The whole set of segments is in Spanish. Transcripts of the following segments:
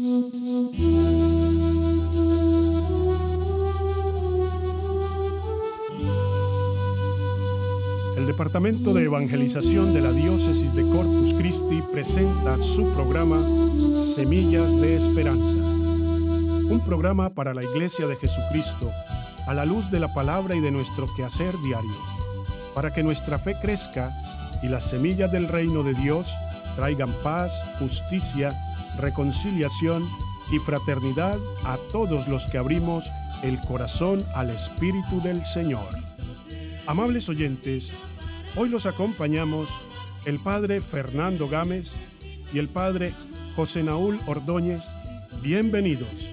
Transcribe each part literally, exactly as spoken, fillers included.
El Departamento de Evangelización de la Diócesis de Corpus Christi presenta su programa Semillas de Esperanza. Un programa para la Iglesia de Jesucristo a la luz de la palabra y de nuestro quehacer diario, para que nuestra fe crezca y las semillas del reino de Dios traigan paz, justicia, reconciliación y fraternidad a todos los que abrimos el corazón al Espíritu del Señor. Amables oyentes, hoy los acompañamos el Padre Fernando Gámez y el Padre José Naúl Ordóñez. Bienvenidos.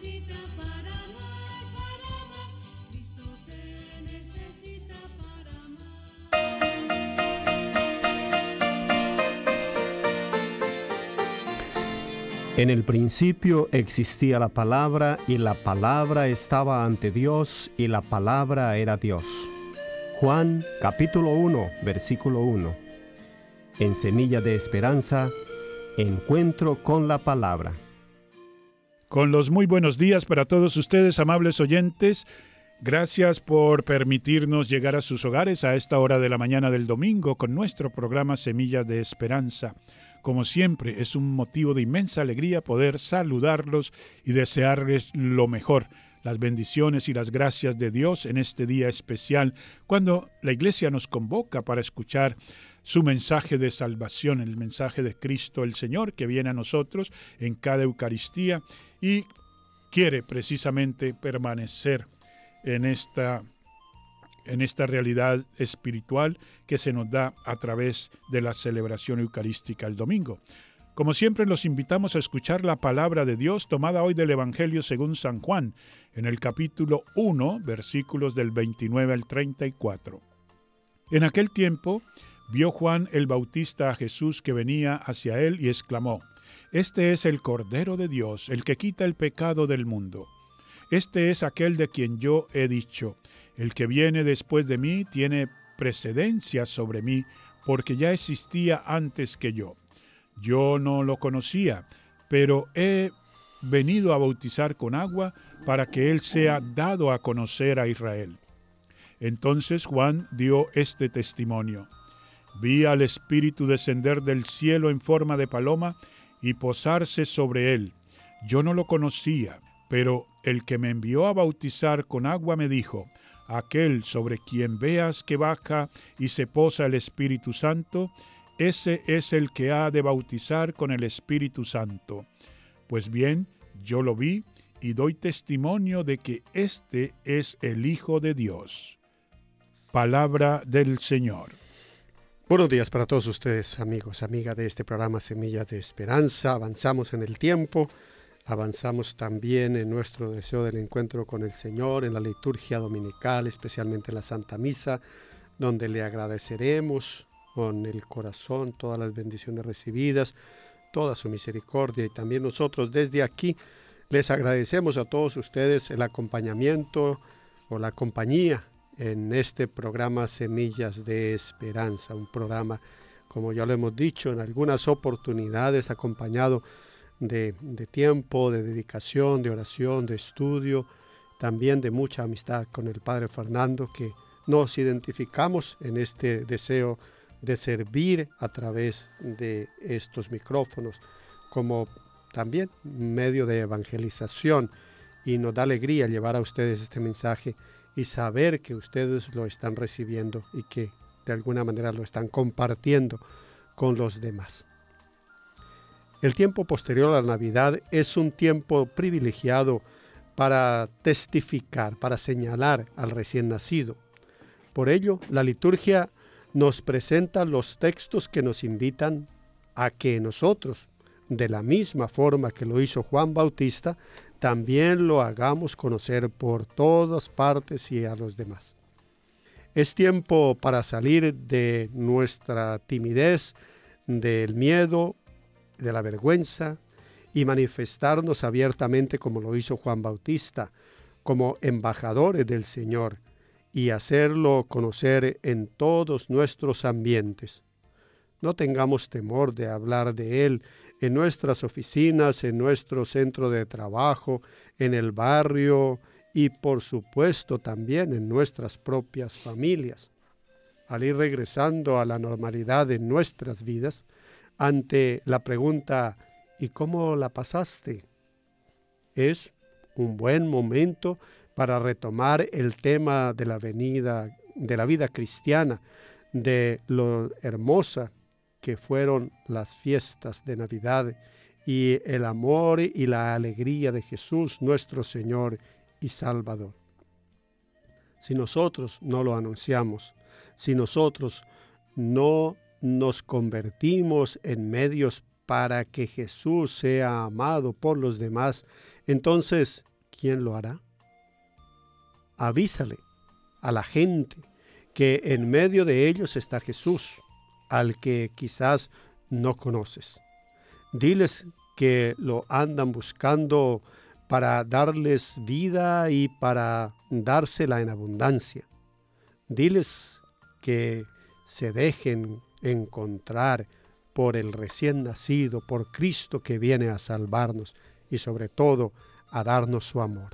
En el principio existía la palabra, y la palabra estaba ante Dios, y la palabra era Dios. Juan capítulo uno, versículo uno. En Semilla de Esperanza, encuentro con la palabra. Con los muy buenos días para todos ustedes, amables oyentes. Gracias por permitirnos llegar a sus hogares a esta hora de la mañana del domingo con nuestro programa Semillas de Esperanza. Como siempre, es un motivo de inmensa alegría poder saludarlos y desearles lo mejor, las bendiciones y las gracias de Dios en este día especial, cuando la Iglesia nos convoca para escuchar su mensaje de salvación, el mensaje de Cristo el Señor, que viene a nosotros en cada Eucaristía y quiere precisamente permanecer en esta en esta realidad espiritual que se nos da a través de la celebración eucarística el domingo. Como siempre, los invitamos a escuchar la palabra de Dios tomada hoy del Evangelio según San Juan, en el capítulo uno, versículos del veintinueve al treinta y cuatro. En aquel tiempo, vio Juan el Bautista a Jesús que venía hacia él y exclamó: «Este es el Cordero de Dios, el que quita el pecado del mundo. Este es aquel de quien yo he dicho: el que viene después de mí tiene precedencia sobre mí, porque ya existía antes que yo. Yo no lo conocía, pero he venido a bautizar con agua para que él sea dado a conocer a Israel». Entonces Juan dio este testimonio: «Vi al Espíritu descender del cielo en forma de paloma y posarse sobre él. Yo no lo conocía, pero el que me envió a bautizar con agua me dijo: aquel sobre quien veas que baja y se posa el Espíritu Santo, ese es el que ha de bautizar con el Espíritu Santo. Pues bien, yo lo vi y doy testimonio de que este es el Hijo de Dios». Palabra del Señor. Buenos días para todos ustedes, amigos, amigas de este programa Semillas de Esperanza. Avanzamos en el tiempo. Avanzamos también en nuestro deseo del encuentro con el Señor, en la liturgia dominical, especialmente en la Santa Misa, donde le agradeceremos con el corazón todas las bendiciones recibidas, toda su misericordia, y también nosotros desde aquí les agradecemos a todos ustedes el acompañamiento o la compañía en este programa Semillas de Esperanza, un programa, como ya lo hemos dicho, en algunas oportunidades acompañado De, de tiempo, de dedicación, de oración, de estudio, también de mucha amistad con el Padre Fernando, que nos identificamos en este deseo de servir a través de estos micrófonos, como también medio de evangelización, y nos da alegría llevar a ustedes este mensaje y saber que ustedes lo están recibiendo y que de alguna manera lo están compartiendo con los demás. El tiempo posterior a la Navidad es un tiempo privilegiado para testificar, para señalar al recién nacido. Por ello, la liturgia nos presenta los textos que nos invitan a que nosotros, de la misma forma que lo hizo Juan Bautista, también lo hagamos conocer por todas partes y a los demás. Es tiempo para salir de nuestra timidez, del miedo, de la vergüenza, y manifestarnos abiertamente como lo hizo Juan Bautista, como embajadores del Señor, y hacerlo conocer en todos nuestros ambientes. No tengamos temor de hablar de Él en nuestras oficinas, en nuestro centro de trabajo, en el barrio y por supuesto también en nuestras propias familias. Al ir regresando a la normalidad de nuestras vidas, ante la pregunta ¿y cómo la pasaste?, es un buen momento para retomar el tema de la venida, de la vida cristiana, de lo hermosa que fueron las fiestas de Navidad y el amor y la alegría de Jesús, nuestro Señor y Salvador. Si nosotros no lo anunciamos, si nosotros no nos convertimos en medios para que Jesús sea amado por los demás, entonces, ¿quién lo hará? Avísale a la gente que en medio de ellos está Jesús, al que quizás no conoces. Diles que lo andan buscando para darles vida y para dársela en abundancia. Diles que se dejen encontrar por el recién nacido, por Cristo que viene a salvarnos y sobre todo a darnos su amor.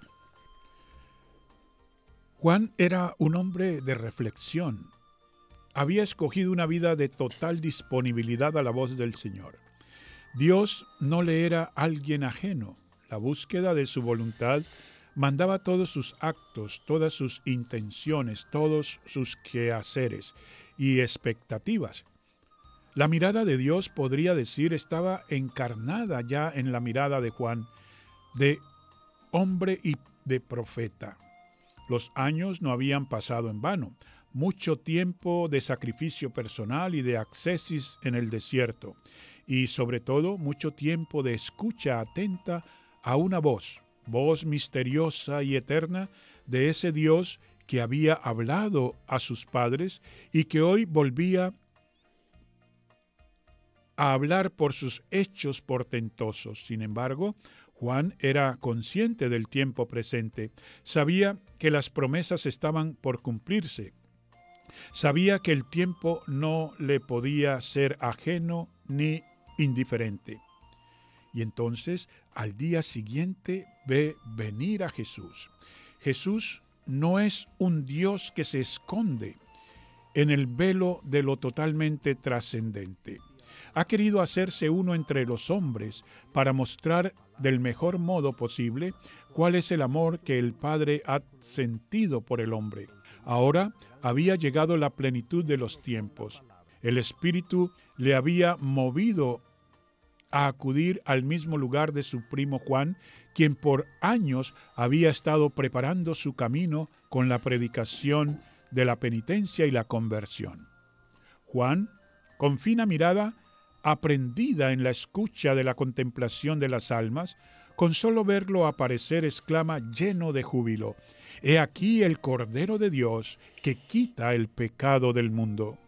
Juan era un hombre de reflexión. Había escogido una vida de total disponibilidad a la voz del Señor. Dios no le era alguien ajeno. La búsqueda de su voluntad mandaba todos sus actos, todas sus intenciones, todos sus quehaceres y expectativas. La mirada de Dios, podría decir, estaba encarnada ya en la mirada de Juan, de hombre y de profeta. Los años no habían pasado en vano. Mucho tiempo de sacrificio personal y de ascesis en el desierto, y sobre todo mucho tiempo de escucha atenta a una voz, voz misteriosa y eterna de ese Dios que había hablado a sus padres y que hoy volvía a hablar por sus hechos portentosos. Sin embargo, Juan era consciente del tiempo presente, sabía que las promesas estaban por cumplirse, sabía que el tiempo no le podía ser ajeno ni indiferente. Y entonces, al día siguiente, ve venir a Jesús. Jesús no es un Dios que se esconde en el velo de lo totalmente trascendente. Ha querido hacerse uno entre los hombres para mostrar del mejor modo posible cuál es el amor que el Padre ha sentido por el hombre. Ahora había llegado la plenitud de los tiempos. El Espíritu le había movido a acudir al mismo lugar de su primo Juan, quien por años había estado preparando su camino con la predicación de la penitencia y la conversión. Juan, con fina mirada, aprendida en la escucha de la contemplación de las almas, con solo verlo aparecer exclama lleno de júbilo: «He aquí el Cordero de Dios que quita el pecado del mundo».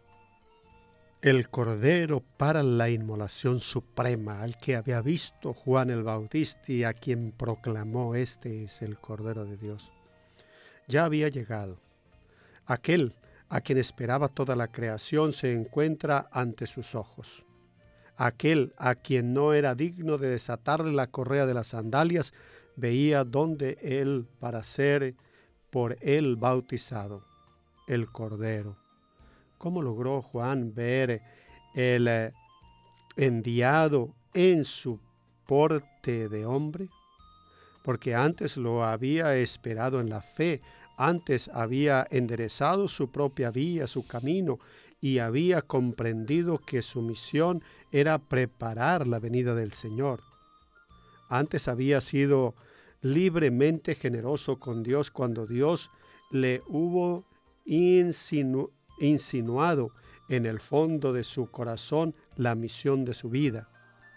El Cordero para la inmolación suprema, al que había visto Juan el Bautista y a quien proclamó: «Este es el Cordero de Dios». Ya había llegado. Aquel a quien esperaba toda la creación se encuentra ante sus ojos. Aquel a quien no era digno de desatarle la correa de las sandalias veía dónde él para ser por él bautizado, el Cordero. ¿Cómo logró Juan ver el eh, enviado en su porte de hombre? Porque antes lo había esperado en la fe, antes había enderezado su propia vía, su camino, y había comprendido que su misión era preparar la venida del Señor. Antes había sido libremente generoso con Dios cuando Dios le hubo insinu- insinuado en el fondo de su corazón la misión de su vida.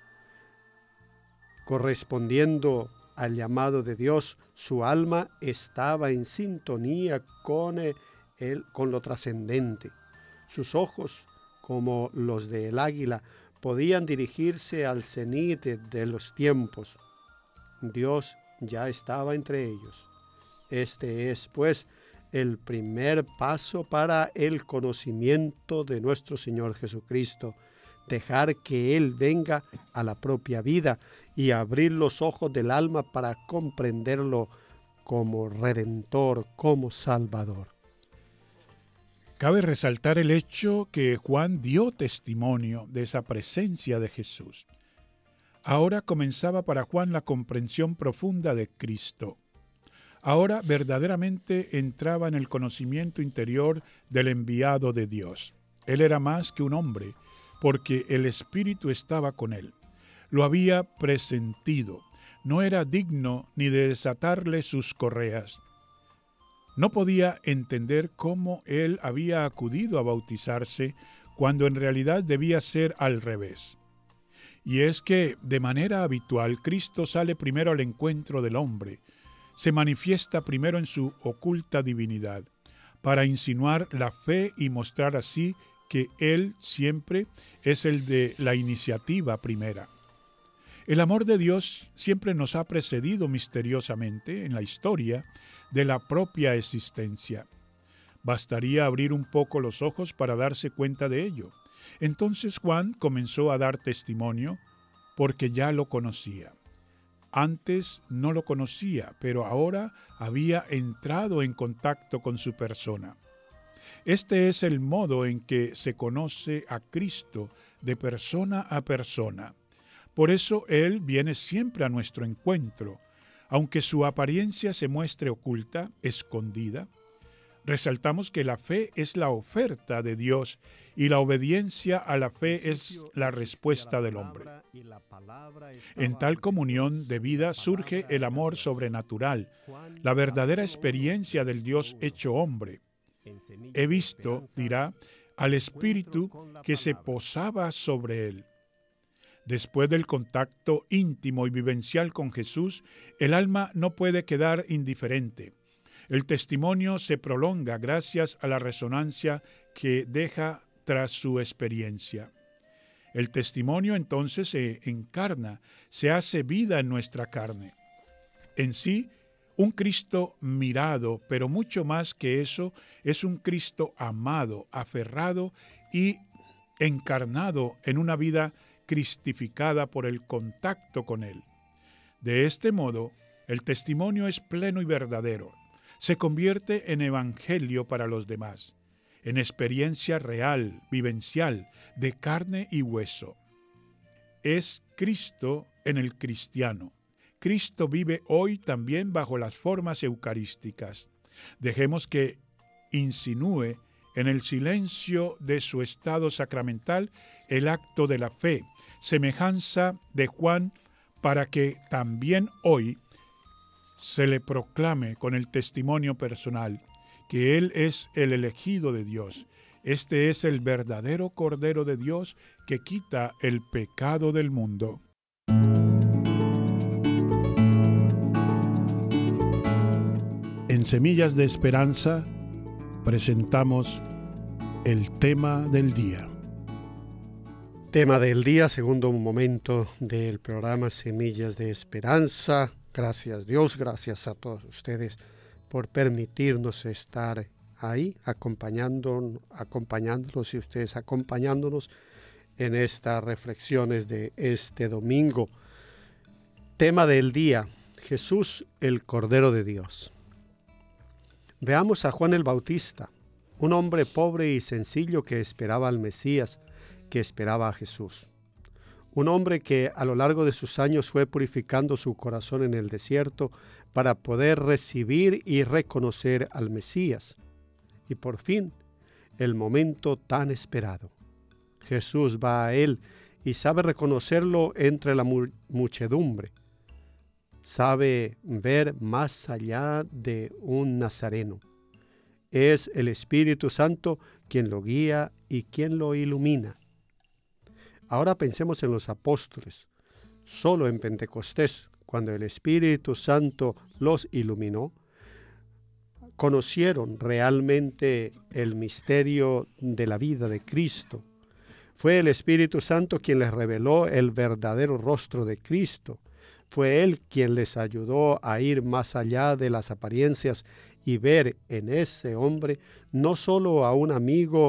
Correspondiendo al llamado de Dios, su alma estaba en sintonía con, él, con lo trascendente. Sus ojos, como los del águila, podían dirigirse al cenit de los tiempos. Dios ya estaba entre ellos. Este es, pues, el primer paso para el conocimiento de nuestro Señor Jesucristo, dejar que Él venga a la propia vida y abrir los ojos del alma para comprenderlo como Redentor, como Salvador. Cabe resaltar el hecho que Juan dio testimonio de esa presencia de Jesús. Ahora comenzaba para Juan la comprensión profunda de Cristo. Ahora verdaderamente entraba en el conocimiento interior del enviado de Dios. Él era más que un hombre, porque el Espíritu estaba con él. Lo había presentido. No era digno ni de desatarle sus correas. No podía entender cómo él había acudido a bautizarse cuando en realidad debía ser al revés. Y es que, de manera habitual, Cristo sale primero al encuentro del hombre, se manifiesta primero en su oculta divinidad, para insinuar la fe y mostrar así que Él siempre es el de la iniciativa primera. El amor de Dios siempre nos ha precedido misteriosamente en la historia de la propia existencia. Bastaría abrir un poco los ojos para darse cuenta de ello. Entonces Juan comenzó a dar testimonio porque ya lo conocía. Antes no lo conocía, pero ahora había entrado en contacto con su persona. Este es el modo en que se conoce a Cristo de persona a persona. Por eso Él viene siempre a nuestro encuentro, aunque su apariencia se muestre oculta, escondida. Resaltamos que la fe es la oferta de Dios y la obediencia a la fe es la respuesta del hombre. En tal comunión de vida surge el amor sobrenatural, la verdadera experiencia del Dios hecho hombre. He visto, dirá, al Espíritu que se posaba sobre él. Después del contacto íntimo y vivencial con Jesús, el alma no puede quedar indiferente. El testimonio se prolonga gracias a la resonancia que deja tras su experiencia. El testimonio entonces se encarna, se hace vida en nuestra carne. En sí, un Cristo mirado, pero mucho más que eso, es un Cristo amado, aferrado y encarnado en una vida cristificada por el contacto con Él. De este modo, el testimonio es pleno y verdadero. Se convierte en evangelio para los demás, en experiencia real, vivencial, de carne y hueso. Es Cristo en el cristiano. Cristo vive hoy también bajo las formas eucarísticas. Dejemos que insinúe en el silencio de su estado sacramental el acto de la fe, semejanza de Juan, para que también hoy se le proclame con el testimonio personal que Él es el elegido de Dios. Este es el verdadero Cordero de Dios que quita el pecado del mundo. En Semillas de Esperanza presentamos el tema del día. Tema del día, segundo momento del programa Semillas de Esperanza. Gracias Dios, gracias a todos ustedes por permitirnos estar ahí, acompañándonos, acompañándonos y ustedes acompañándonos en estas reflexiones de este domingo. Tema del día, Jesús, el Cordero de Dios. Veamos a Juan el Bautista, un hombre pobre y sencillo que esperaba al Mesías, que esperaba a Jesús. Un hombre que a lo largo de sus años fue purificando su corazón en el desierto para poder recibir y reconocer al Mesías. Y por fin, el momento tan esperado. Jesús va a él y sabe reconocerlo entre la mu- muchedumbre. Sabe ver más allá de un nazareno. Es el Espíritu Santo quien lo guía y quien lo ilumina. Ahora pensemos en los apóstoles. Solo en Pentecostés, cuando el Espíritu Santo los iluminó, conocieron realmente el misterio de la vida de Cristo. Fue el Espíritu Santo quien les reveló el verdadero rostro de Cristo. Fue Él quien les ayudó a ir más allá de las apariencias y ver en ese hombre no solo a un amigo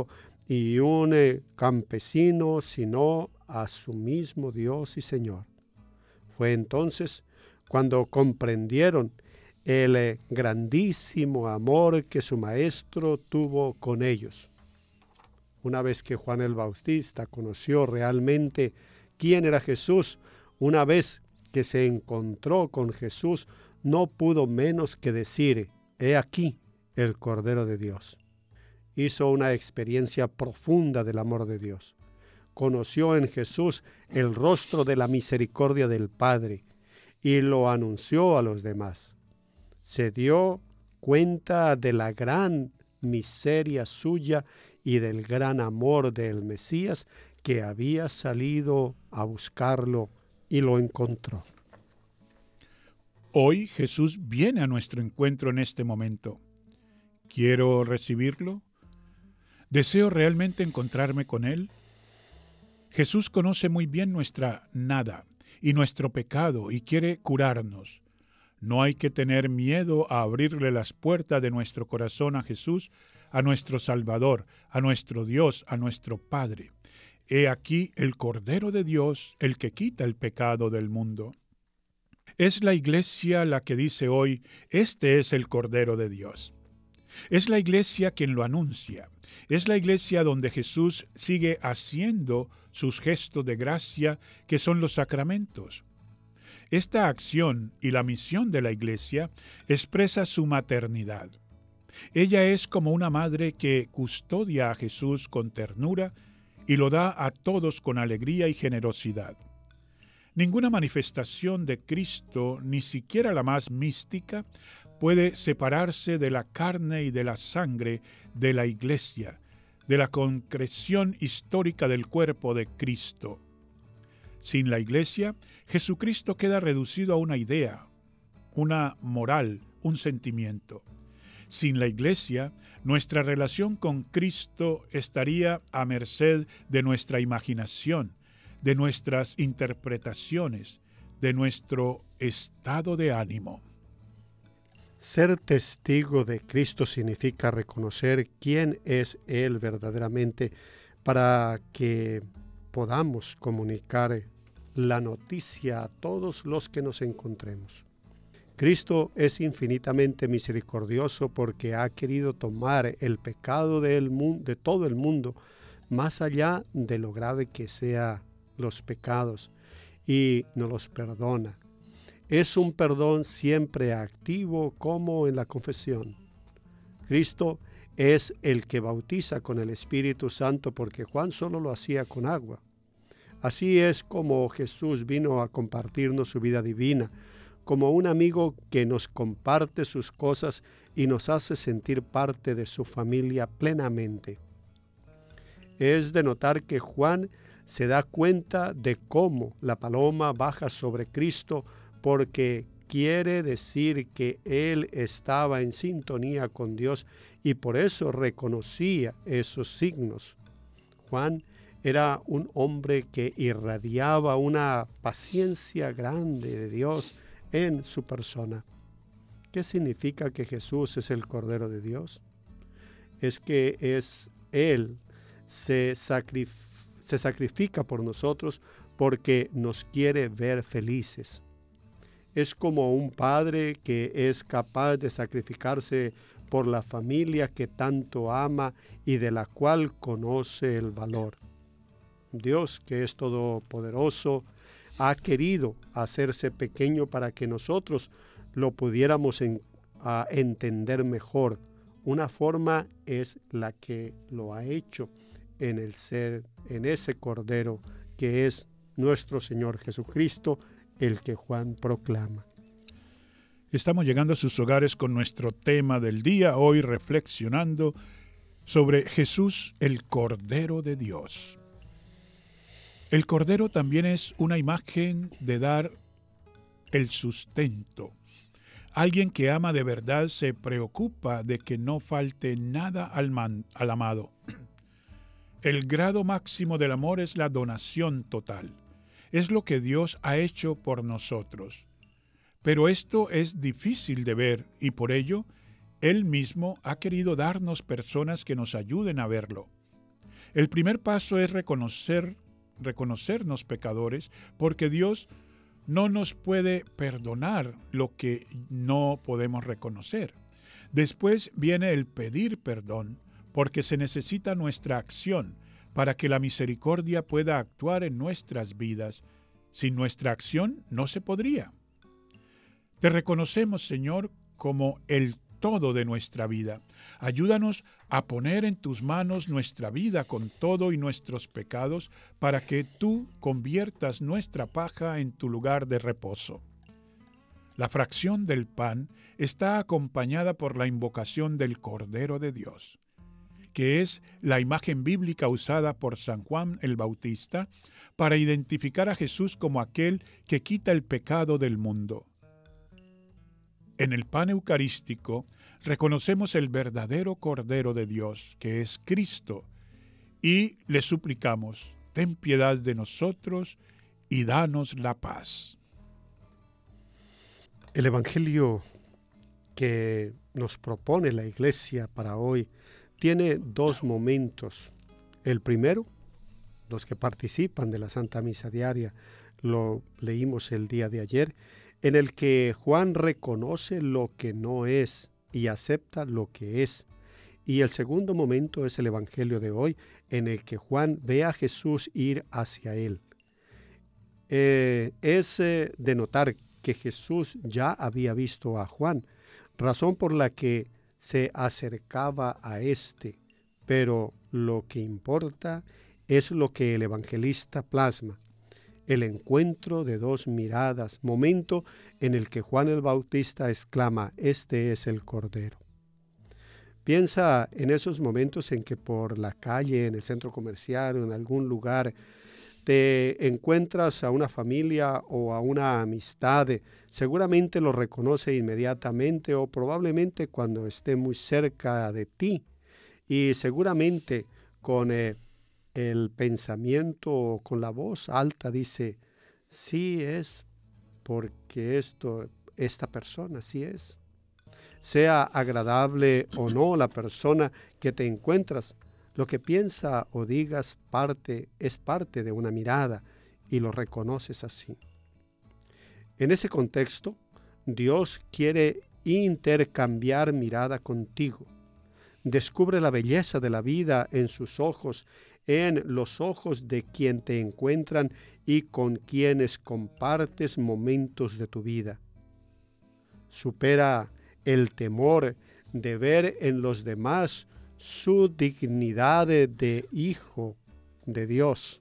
y un eh, campesino, sino a su mismo Dios y Señor. Fue entonces cuando comprendieron el eh, grandísimo amor que su maestro tuvo con ellos. Una vez que Juan el Bautista conoció realmente quién era Jesús, una vez que se encontró con Jesús, no pudo menos que decir: he aquí el Cordero de Dios. Hizo una experiencia profunda del amor de Dios. Conoció en Jesús el rostro de la misericordia del Padre y lo anunció a los demás. Se dio cuenta de la gran miseria suya y del gran amor del Mesías, que había salido a buscarlo y lo encontró. Hoy Jesús viene a nuestro encuentro en este momento. ¿Quiero recibirlo? ¿Deseo realmente encontrarme con Él? Jesús conoce muy bien nuestra nada y nuestro pecado y quiere curarnos. No hay que tener miedo a abrirle las puertas de nuestro corazón a Jesús, a nuestro Salvador, a nuestro Dios, a nuestro Padre. He aquí el Cordero de Dios, el que quita el pecado del mundo. Es la Iglesia la que dice hoy: este es el Cordero de Dios. Es la Iglesia quien lo anuncia. Es la Iglesia donde Jesús sigue haciendo sus gestos de gracia, que son los sacramentos. Esta acción y la misión de la Iglesia expresa su maternidad. Ella es como una madre que custodia a Jesús con ternura y lo da a todos con alegría y generosidad. Ninguna manifestación de Cristo, ni siquiera la más mística, puede separarse de la carne y de la sangre de la Iglesia, de la concreción histórica del cuerpo de Cristo. Sin la Iglesia, Jesucristo queda reducido a una idea, una moral, un sentimiento. Sin la Iglesia, nuestra relación con Cristo estaría a merced de nuestra imaginación, de nuestras interpretaciones, de nuestro estado de ánimo. Ser testigo de Cristo significa reconocer quién es Él verdaderamente, para que podamos comunicar la noticia a todos los que nos encontremos. Cristo es infinitamente misericordioso porque ha querido tomar el pecado del mundo, de todo el mundo, más allá de lo grave que sean los pecados, y nos los perdona. Es un perdón siempre activo, como en la confesión. Cristo es el que bautiza con el Espíritu Santo, porque Juan solo lo hacía con agua. Así es como Jesús vino a compartirnos su vida divina, como un amigo que nos comparte sus cosas y nos hace sentir parte de su familia plenamente. Es de notar que Juan se da cuenta de cómo la paloma baja sobre Cristo, porque quiere decir que él estaba en sintonía con Dios y por eso reconocía esos signos. Juan era un hombre que irradiaba una paciencia grande de Dios en su persona. ¿Qué significa que Jesús es el Cordero de Dios? Es que es Él, se, sacrif- se sacrifica por nosotros porque nos quiere ver felices. Es como un padre que es capaz de sacrificarse por la familia que tanto ama y de la cual conoce el valor. Dios, que es todopoderoso, ha querido hacerse pequeño para que nosotros lo pudiéramos en, a entender mejor. Una forma es la que lo ha hecho en el ser, en ese Cordero que es nuestro Señor Jesucristo, el que Juan proclama. Estamos llegando a sus hogares con nuestro tema del día, hoy reflexionando sobre Jesús, el Cordero de Dios. El Cordero también es una imagen de dar el sustento. Alguien que ama de verdad se preocupa de que no falte nada al, man, al amado. El grado máximo del amor es la donación total. Es lo que Dios ha hecho por nosotros. Pero esto es difícil de ver y por ello Él mismo ha querido darnos personas que nos ayuden a verlo. El primer paso es reconocer, reconocernos pecadores, porque Dios no nos puede perdonar lo que no podemos reconocer. Después viene el pedir perdón, porque se necesita nuestra acción para que la misericordia pueda actuar en nuestras vidas. Sin nuestra acción no se podría. Te reconocemos, Señor, como el todo de nuestra vida. Ayúdanos a poner en tus manos nuestra vida con todo y nuestros pecados para que tú conviertas nuestra paja en tu lugar de reposo. La fracción del pan está acompañada por la invocación del Cordero de Dios, que es la imagen bíblica usada por San Juan el Bautista para identificar a Jesús como aquel que quita el pecado del mundo. En el pan eucarístico reconocemos el verdadero Cordero de Dios, que es Cristo, y le suplicamos, ten piedad de nosotros y danos la paz. El Evangelio que nos propone la Iglesia para hoy tiene dos momentos. El primero, los que participan de la Santa Misa Diaria, lo leímos el día de ayer, en el que Juan reconoce lo que no es y acepta lo que es. Y el segundo momento es el Evangelio de hoy, en el que Juan ve a Jesús ir hacia él. Eh, es eh, de notar que Jesús ya había visto a Juan, razón por la que se acercaba a éste, pero lo que importa es lo que el evangelista plasma, el encuentro de dos miradas, momento en el que Juan el Bautista exclama, este es el Cordero. Piensa en esos momentos en que por la calle, en el centro comercial o en algún lugar, te encuentras a una familia o a una amistad, seguramente lo reconoce inmediatamente o probablemente cuando esté muy cerca de ti y seguramente con eh, el pensamiento o con la voz alta dice, sí es porque esto, esta persona, sí es. Sea agradable o no la persona que te encuentras, lo que piensa o digas parte, es parte de una mirada y lo reconoces así. En ese contexto, Dios quiere intercambiar mirada contigo. Descubre la belleza de la vida en sus ojos, en los ojos de quien te encuentran y con quienes compartes momentos de tu vida. Supera el temor de ver en los demás su dignidad de, de hijo de Dios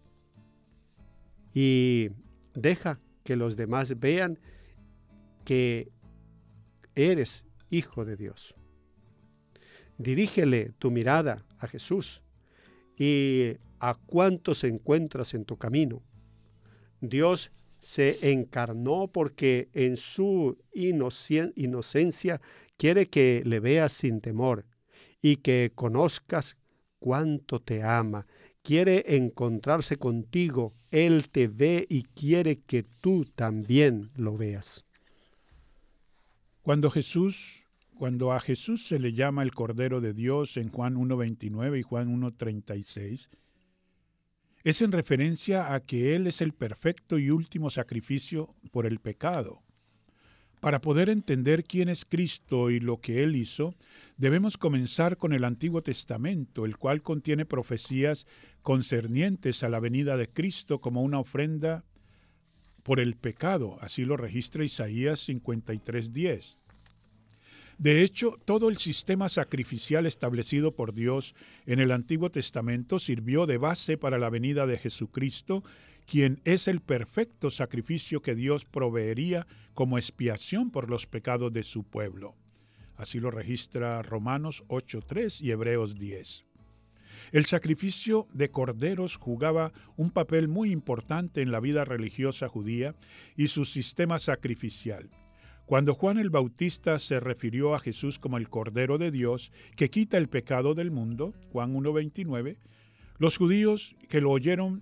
y deja que los demás vean que eres hijo de Dios. Dirígele tu mirada a Jesús y a cuántos encuentras en tu camino. Dios se encarnó porque en su inocen- inocencia quiere que le veas sin temor y que conozcas cuánto te ama. Quiere encontrarse contigo. Él te ve y quiere que tú también lo veas. Cuando Jesús, cuando a Jesús se le llama el Cordero de Dios en Juan uno veintinueve y Juan uno treinta y seis, es en referencia a que Él es el perfecto y último sacrificio por el pecado. Para poder entender quién es Cristo y lo que Él hizo, debemos comenzar con el Antiguo Testamento, el cual contiene profecías concernientes a la venida de Cristo como una ofrenda por el pecado. Así lo registra Isaías cincuenta y tres diez. De hecho, todo el sistema sacrificial establecido por Dios en el Antiguo Testamento sirvió de base para la venida de Jesucristo, quien es el perfecto sacrificio que Dios proveería como expiación por los pecados de su pueblo. Así lo registra Romanos ocho tres y Hebreos diez. El sacrificio de corderos jugaba un papel muy importante en la vida religiosa judía y su sistema sacrificial. Cuando Juan el Bautista se refirió a Jesús como el Cordero de Dios que quita el pecado del mundo, Juan uno veintinueve, los judíos que lo oyeron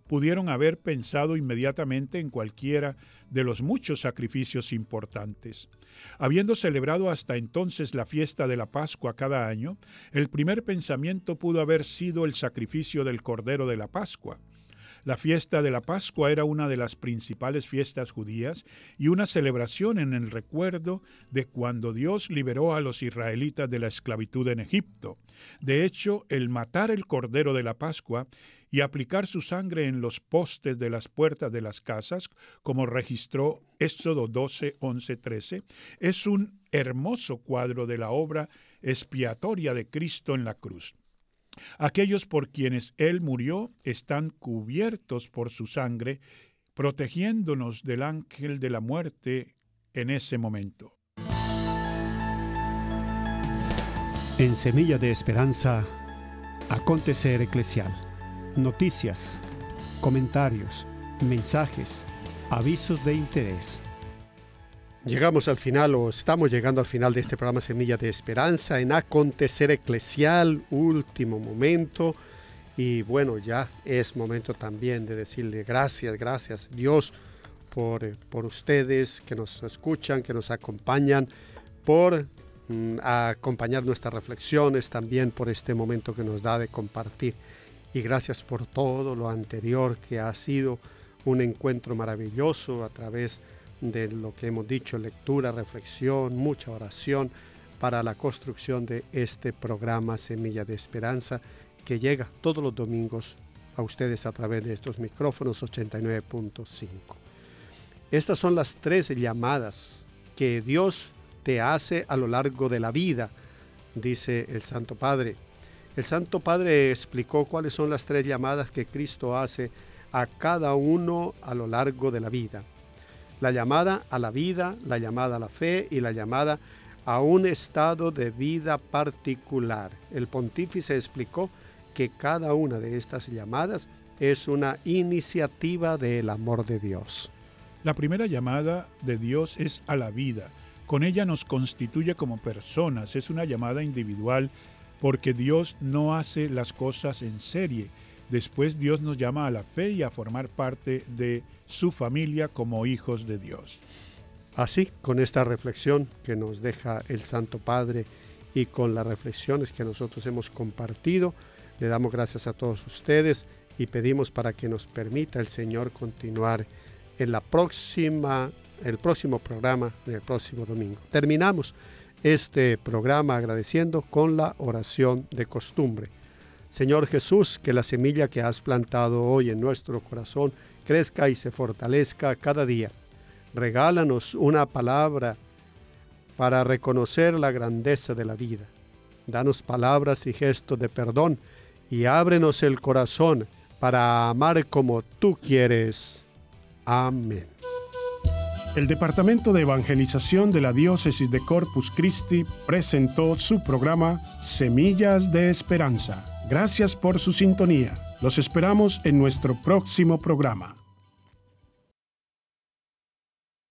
pudieron haber pensado inmediatamente en cualquiera de los muchos sacrificios importantes. Habiendo celebrado hasta entonces la fiesta de la Pascua cada año, el primer pensamiento pudo haber sido el sacrificio del Cordero de la Pascua. La fiesta de la Pascua era una de las principales fiestas judías y una celebración en el recuerdo de cuando Dios liberó a los israelitas de la esclavitud en Egipto. De hecho, el matar el Cordero de la Pascua y aplicar su sangre en los postes de las puertas de las casas, como registró Éxodo doce, once, trece, es un hermoso cuadro de la obra expiatoria de Cristo en la cruz. Aquellos por quienes Él murió están cubiertos por su sangre, protegiéndonos del ángel de la muerte en ese momento. En Semilla de Esperanza, acontecer eclesial. Noticias, comentarios, mensajes, avisos de interés. Llegamos al final, o estamos llegando al final de este programa Semilla de Esperanza en Acontecer Eclesial, último momento. Y bueno, ya es momento también de decirle gracias, gracias Dios por, por ustedes que nos escuchan, que nos acompañan, por mm, acompañar nuestras reflexiones, también por este momento que nos da de compartir. Y gracias por todo lo anterior, que ha sido un encuentro maravilloso a través de lo que hemos dicho, lectura, reflexión, mucha oración para la construcción de este programa Semilla de Esperanza, que llega todos los domingos a ustedes a través de estos micrófonos ochenta y nueve punto cinco. Estas son las tres llamadas que Dios te hace a lo largo de la vida, dice el Santo Padre. El Santo Padre explicó cuáles son las tres llamadas que Cristo hace a cada uno a lo largo de la vida. La llamada a la vida, la llamada a la fe y la llamada a un estado de vida particular. El pontífice explicó que cada una de estas llamadas es una iniciativa del amor de Dios. La primera llamada de Dios es a la vida. Con ella nos constituye como personas. Es una llamada individual porque Dios no hace las cosas en serie. Después Dios nos llama a la fe y a formar parte de su familia como hijos de Dios. Así, con esta reflexión que nos deja el Santo Padre y con las reflexiones que nosotros hemos compartido, le damos gracias a todos ustedes y pedimos para que nos permita el Señor continuar en la próxima, el próximo programa, en el próximo domingo. Terminamos este programa agradeciendo con la oración de costumbre. Señor Jesús, que la semilla que has plantado hoy en nuestro corazón crezca y se fortalezca cada día. Regálanos una palabra para reconocer la grandeza de la vida. Danos palabras y gestos de perdón y ábrenos el corazón para amar como tú quieres. Amén. El Departamento de Evangelización de la Diócesis de Corpus Christi presentó su programa Semillas de Esperanza. Gracias por su sintonía. Los esperamos en nuestro próximo programa.